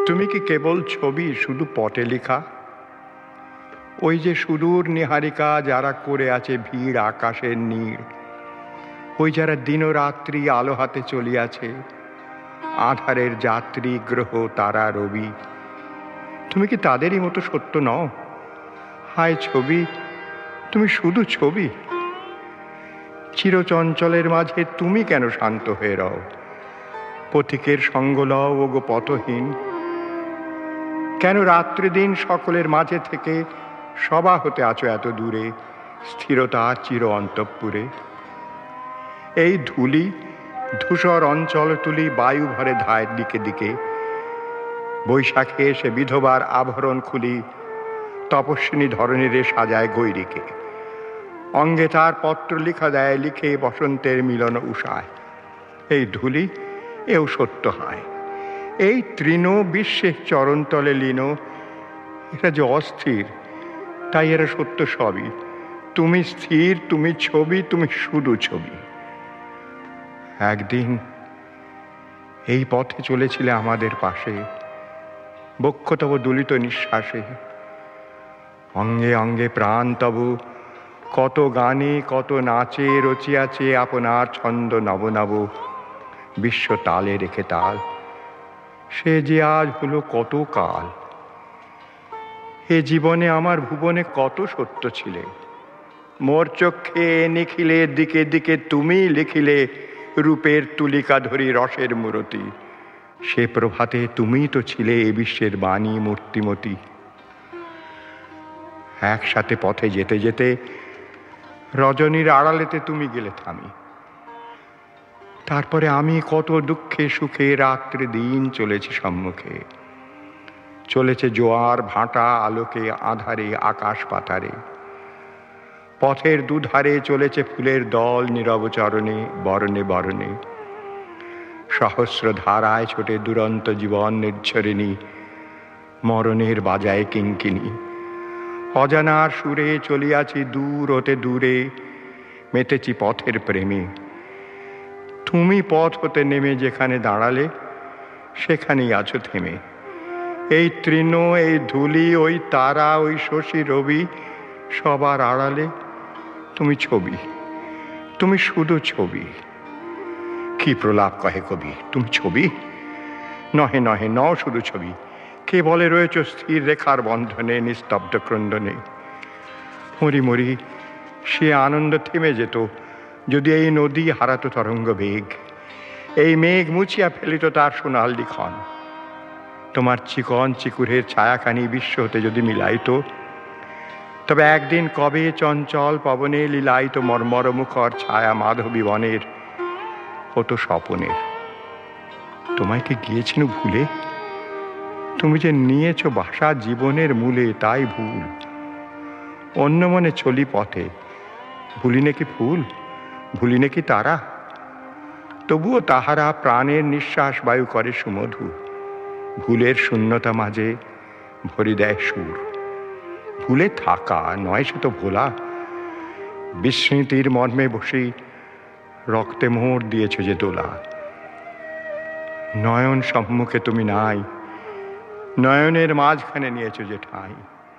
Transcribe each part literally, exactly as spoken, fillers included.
তুমি কি কেবল ছবি, শুধু পটে লেখা? ওই যে সুদূর নিহারিকা যারা করে আছে ভিড় আকাশের নীড়, ওই যারা দিনরাত্রি আলো হাতে চলিয়াছে, আধারের যাত্রী গ্রহ তারা রবি, তুমি কি তাদেরই মতো সত্য নও? হায় ছবি, তুমি শুধু ছবি। চিরচঞ্চলের মাঝে তুমি কেন শান্ত হয়ে রও? পথিকের সঙ্গ লও ও গো পথহীন। কেন রাত্রি দিন সকলের মাঝে থেকে সভা হতে আছো এত দূরে, স্থিরতা চির অন্তঃপুরে? এই ধুলি ধূসর অঞ্চল তুলি বায়ু ভরে ধায় দিকে দিকে, বৈশাখে এসে বিধবার আভরণ খুলি তপস্বিনী ধরনীরে সাজায় গৈরিকে। অঙ্গে তার পত্র লিখা দেয় লিখে বসন্তের মিলন উষায়। এই ধুলি এও সত্য হয়, এই তৃণ বিশ্বের চরণতলে লীন। এটা যে অস্থির, তাই এরা সত্য সবই। তুমি স্থির, তুমি ছবি, তুমি শুধু ছবি। একদিন এই পথে চলেছিলে আমাদের পাশে, বক্ষ তব দুলিত নিঃশ্বাসে। অঙ্গে অঙ্গে প্রাণ তব কত গানে কত নাচে রচিয়াছে আপনার ছন্দ নব নব, বিশ্ব তালে রেখে তাল। সে যে আজ হলো কত কাল। এ জীবনে আমার ভুবনে কত সত্য ছিলে, মোর চক্ষে নিখিলের দিকে দিকে তুমি লিখিলে রূপের তুলিকা ধরি রসের মূরতি। সে প্রভাতে তুমি তো ছিলে এ বিশ্বের বাণী মূর্তিমতী। একসাথে পথে যেতে যেতে রজনীর আড়ালেতে তুমি গেলে থামি। তারপরে আমি কত দুঃখে সুখে রাত্রি দিন চলেছি সম্মুখে। চলেছে জোয়ার ভাটা আলোকে আধারে আকাশ পাতারে। পথের দুধারে চলেছে ফুলের দল নীরব চরণে বরণে বরণে। সহস্র ধারায় ছোটে দুরন্ত জীবন নির্ঝরিণী, মরণের বাজায় কিঙ্কিনী। অজানার সুরে চলিয়াছি দূর হতে দূরে, মেতেছি পথের প্রেমে। তুমি পথ হতে নেমে যেখানে দাঁড়ালে, সেখানেই আছো থেমে। এই তৃণ, এই ধুলি, ওই তারা, ওই শশী রবি, সবার আড়ালে তুমি ছবি, তুমি শুধু ছবি। কি প্রলাপ কহে কবি, তুমি ছবি? নহে নহে ন শুধু ছবি, কে বলে রয়েছ স্থির রেখার বন্ধনে নিস্তব্ধ ক্রন্দনে। মরি মরি সে আনন্দ থেমে যেত যদি এই নদী হারাতো তরঙ্গ বেগ, এই মেঘ মুছিয়া ফেলিত তার সোনাল লিখন। তোমার চিকন চিকুরের ছায়াখানি বিশ্ব হতে যদি মিলাইত, তবে একদিন কবে চঞ্চল পবনে লীলায়িত মর্মর মুখর ছায়া মাধবী বনের হতো স্বপনের। তোমায় কি গিয়েছিনু ভুলে? তুমি যে নিয়েছ বাসা জীবনের মূলে, তাই ভুল। অন্য মনে চলি পথে, ভুলি নাকি ফুল, ভুলি নাকি তারা? তবুও তাহারা প্রাণের নিঃশ্বাস বায়ু করে সুমধু। ভুলের শূন্যতা মাঝে ভরি দেয় সুর। ভুলে থাকা নয় সে তো ভোলা। বিস্মৃতির মর্মে বসে রক্তে মোহর দিয়েছ যে দোলা। নয়ন সম্মুখে তুমি নাই, নয়নের মাঝখানে নিয়েছ যে ঠাঁই।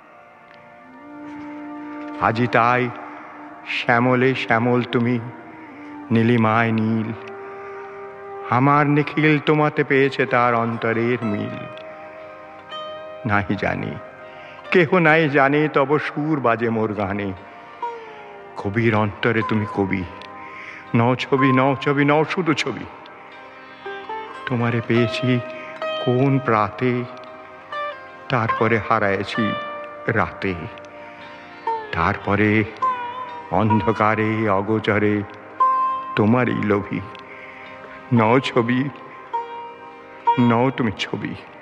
আজি তাই শ্যামলে শ্যামল তুমি, নীলিমায় নীল। আমার নিখিল তোমাতে পেয়েছে তার অন্তরের মিল। নাহি জানি, কেহ নাই জানে, তব সুর বাজে মোর গানে। কবির অন্তরে তুমি কবি, নও ছবি, নও ছবি, নও শুধু ছবি। তোমারে পেয়েছি কোন প্রাতে, তারপরে হারায়েছি রাতে। তারপরে অন্ধকারে অগোচরে তোমারই লোভী। নও ছবি, নও তুমি ছবি।